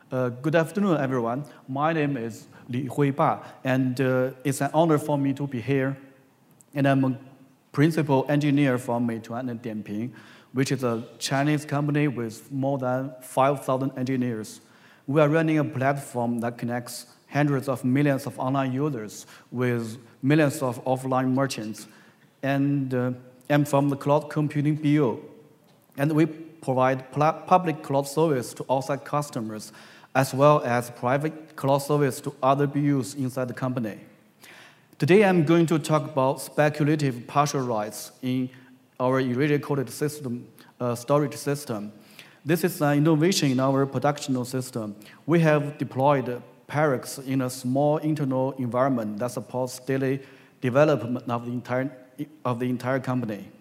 Good afternoon, everyone. My name is Li Huiba, and it's an honor for me to be here. And I'm a principal engineer from Meituan and Dianping, which is a Chinese company with more than 5,000 engineers. We are running a platform that connects hundreds of millions of online users with millions of offline merchants. And I'm from the Cloud Computing BU. And we provide public cloud service to outside customers, as well as private cloud service to other BUs inside the company. Today, I'm going to talk about speculative partial writes in our irradiated system, storage system. This is an innovation in our production system. We have deployed Parix in a small internal environment that supports daily development of the entire company.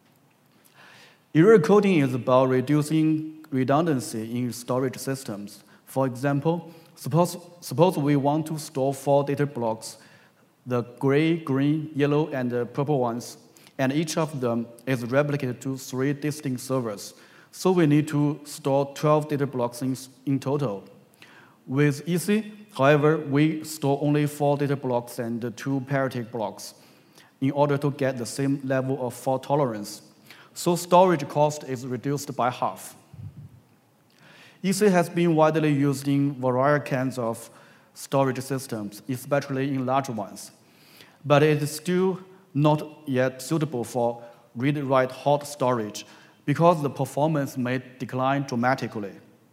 Error coding is about reducing redundancy in storage systems. For example, suppose we want to store 4 data blocks, the gray, green, yellow, and the purple ones, and each of them is replicated to 3 distinct servers. So we need to store 12 data blocks in total. With EC, however, we store only 4 data blocks and 2 parity blocks in order to get the same level of fault tolerance. So storage cost is reduced by half. EC has been widely used in various kinds of storage systems, especially in large ones. But it is still not yet suitable for read-write hot storage because the performance may decline dramatically.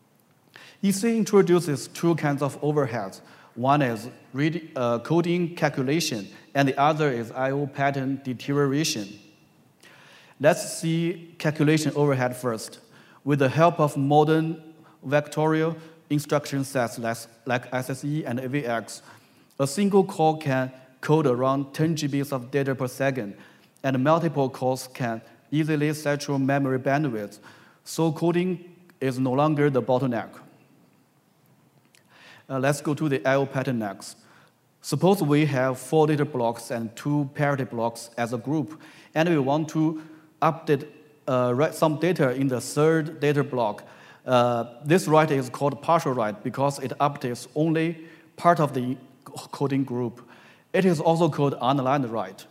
EC introduces 2 kinds of overheads. One is coding calculation, and the other is I/O pattern deterioration. Let's see calculation overhead first. With the help of modern vectorial instruction sets like SSE and AVX, a single core can code around 10 GB of data per second, and multiple cores can easily saturate memory bandwidth, so coding is no longer the bottleneck. Let's go to the I/O pattern next. Suppose we have 4 data blocks and 2 parity blocks as a group, and we want to update write some data in the 3rd data block. This write is called partial write because it updates only part of the coding group. It is also called unaligned write.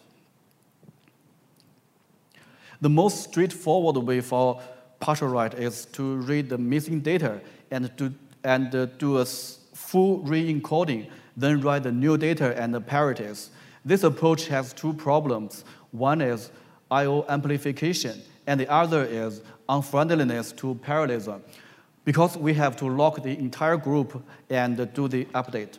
The most straightforward way for partial write is to read the missing data and do a full re-encoding, then write the new data and the parities. This approach has 2 problems. One is I/O amplification, and the other is unfriendliness to parallelism, because we have to lock the entire group and do the update.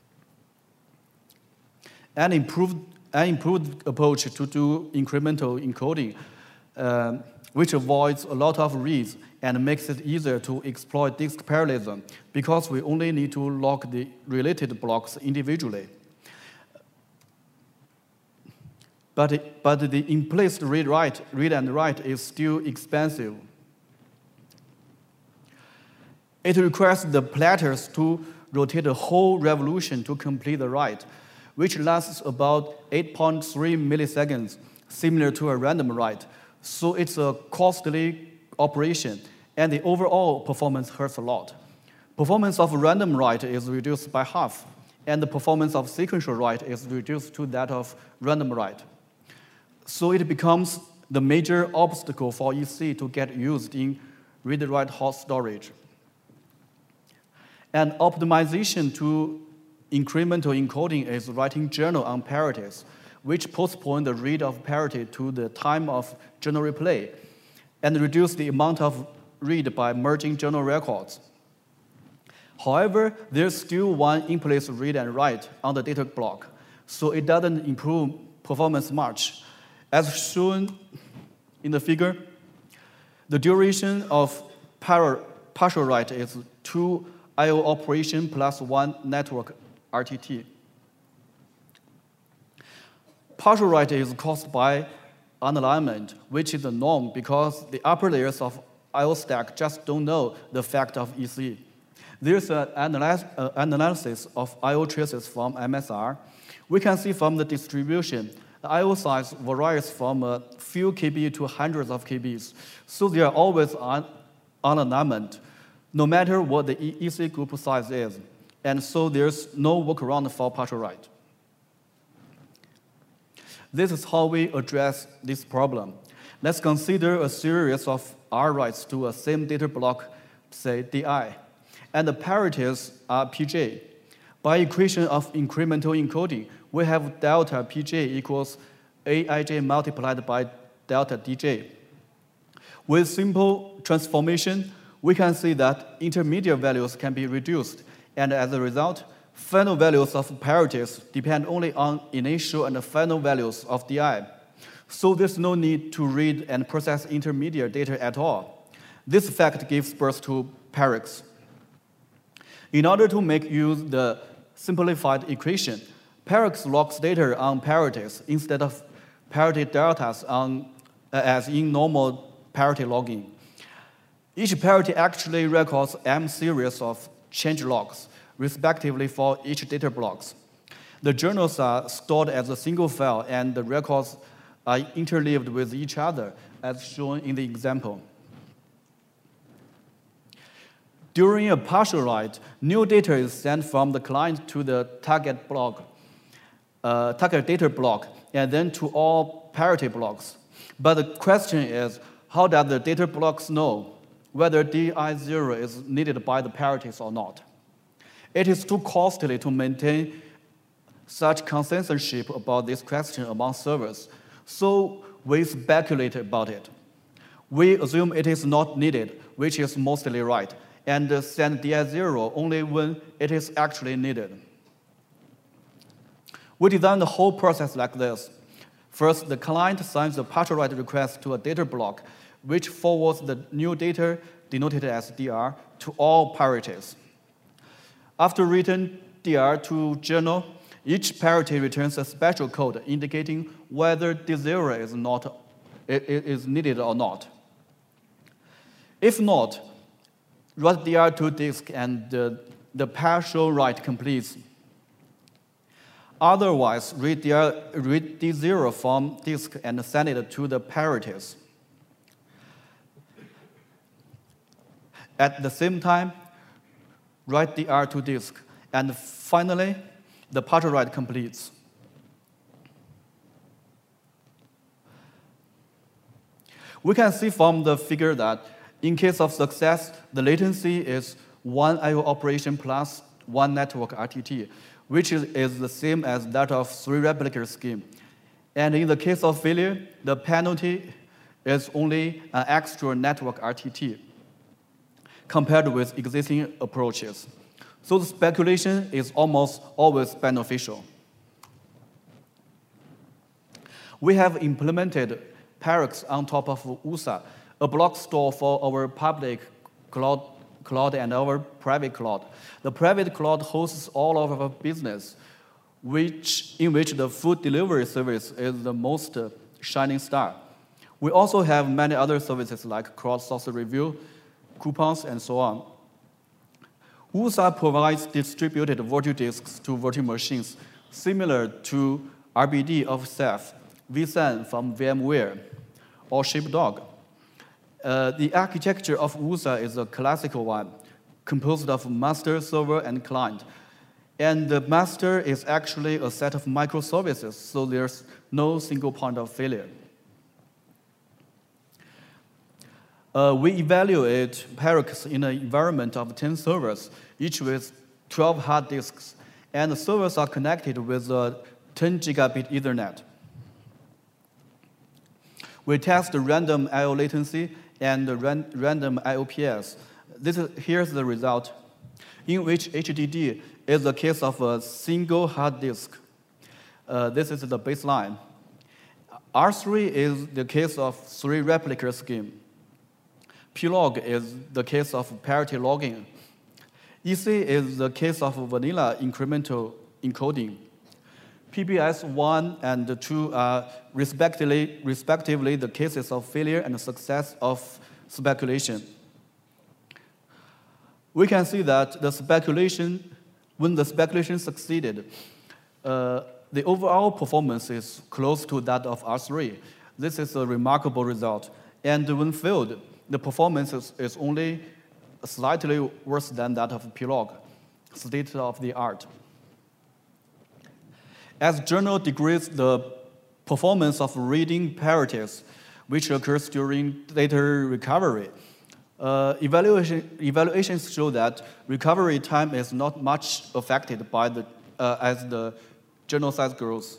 An improved approach to do incremental encoding, which avoids a lot of reads and makes it easier to exploit disk parallelism, because we only need to lock the related blocks individually. But the in-place read and write is still expensive. It requires the platters to rotate a whole revolution to complete the write, which lasts about 8.3 milliseconds, similar to a random write. So it's a costly operation, and the overall performance hurts a lot. Performance of random write is reduced by half, and the performance of sequential write is reduced to that of random write. So it becomes the major obstacle for EC to get used in read-write hot storage. And optimization to incremental encoding is writing journal on parities, which postpone the read of parity to the time of journal replay, and reduce the amount of read by merging journal records. However, there's still one in-place read and write on the data block, so it doesn't improve performance much. As shown in the figure, the duration of partial write is 2 I/O operation plus 1 network RTT. Partial write is caused by unalignment, which is the norm because the upper layers of I/O stack just don't know the fact of EC. There's an analysis of I/O traces from MSR. We can see from the distribution, the I/O size varies from a few KB to hundreds of KBs, so they are always on alignment. no matter what the EC group size is, and so there's no workaround for partial write. This is how we address this problem. Let's consider a series of R writes to a same data block, say DI, and the parities are Pj. By equation of incremental encoding, we have delta Pj equals Aij multiplied by delta Dj. With simple transformation, we can see that intermediate values can be reduced, and as a result, final values of parities depend only on initial and final values of DI. So there's no need to read and process intermediate data at all. This fact gives birth to PARIX. In order to make use the simplified equation, PARIX logs data on parities instead of parity deltas as in normal parity logging. Each parity actually records M series of change logs, respectively for each data blocks. The journals are stored as a single file, and the records are interleaved with each other, as shown in the example. During a partial write, new data is sent from the client to the target data block, and then to all parity blocks. But the question is, how does the data blocks know whether DI0 is needed by the parities or not? It is too costly to maintain such consensus about this question among servers, so we speculate about it. We assume it is not needed, which is mostly right, and send DI0 only when it is actually needed. We design the whole process like this. First, the client sends a partial write request to a data block, which forwards the new data, denoted as DR, to all parities. After return DR to journal, each parity returns a special code indicating whether D0 is needed or not. If not, write DR to disk and the partial write completes. Otherwise, read D0 from disk and send it to the parities. At the same time, write DR to disk, and finally, the partial write completes. We can see from the figure that in case of success, the latency is 1 I/O operation plus 1 network RTT, which is the same as that of 3 replicator scheme. And in the case of failure, the penalty is only an extra network RTT compared with existing approaches. So the speculation is almost always beneficial. We have implemented PARIX on top of USA, a block store for our public cloud and our private cloud. The private cloud hosts all of our business, in which the food delivery service is the most shining star. We also have many other services like crowdsourced review, coupons, and so on. USA provides distributed virtual disks to virtual machines, similar to RBD of Ceph, vSAN from VMware, or Sheepdog. The architecture of USA is a classical one, composed of master, server, and client. And the master is actually a set of microservices, so there's no single point of failure. We evaluate PARIX in an environment of 10 servers, each with 12 hard disks, and the servers are connected with a 10 gigabit Ethernet. We test the random I/O latency and the random IOPS. Here's the result, in which HDD is the case of a single hard disk. This is the baseline. R3 is the case of 3 replicator scheme. plog is the case of parity logging. EC is the case of vanilla incremental encoding. PBS 1 and 2 are respectively the cases of failure and success of speculation. We can see that when the speculation succeeded, the overall performance is close to that of R3. This is a remarkable result. And when failed, the performance is only slightly worse than that of P-log, state of the art. As journal degrades the performance of reading parodies, which occurs during data recovery, evaluations show that recovery time is not much affected by as the journal size grows.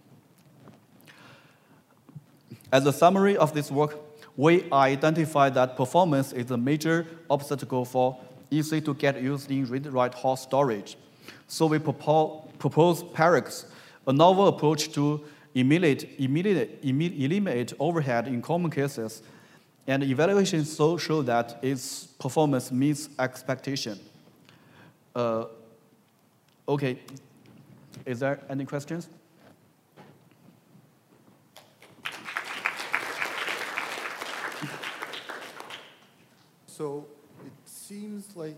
As a summary of this work, we identified that performance is a major obstacle for EC to get used in read-write hot storage. So we propose PAREX, a novel approach to eliminate overhead in common cases, and evaluations show that its performance meets expectation. Okay, is there any questions? So it seems like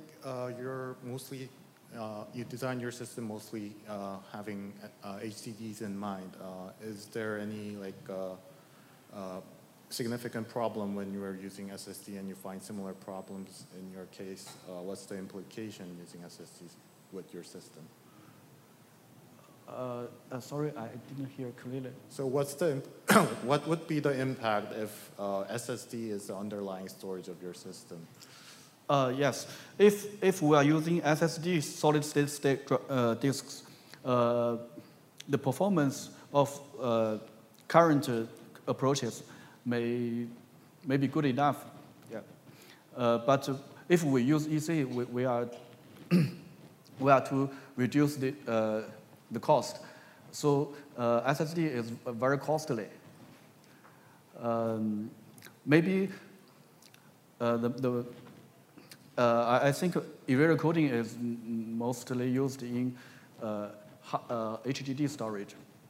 you design your system mostly having HDDs in mind. Is there any significant problem when you are using SSD and you find similar problems in your case? What's the implication using SSDs with your system? Sorry, I didn't hear clearly. So what would be the impact if SSD is the underlying storage of your system? Yes, if we are using SSD solid-state disks, the performance of current approaches may be good enough. Yeah, but if we use EC, we are to reduce the cost. So SSD is very costly. Maybe I think erasure coding is mostly used in HDD storage.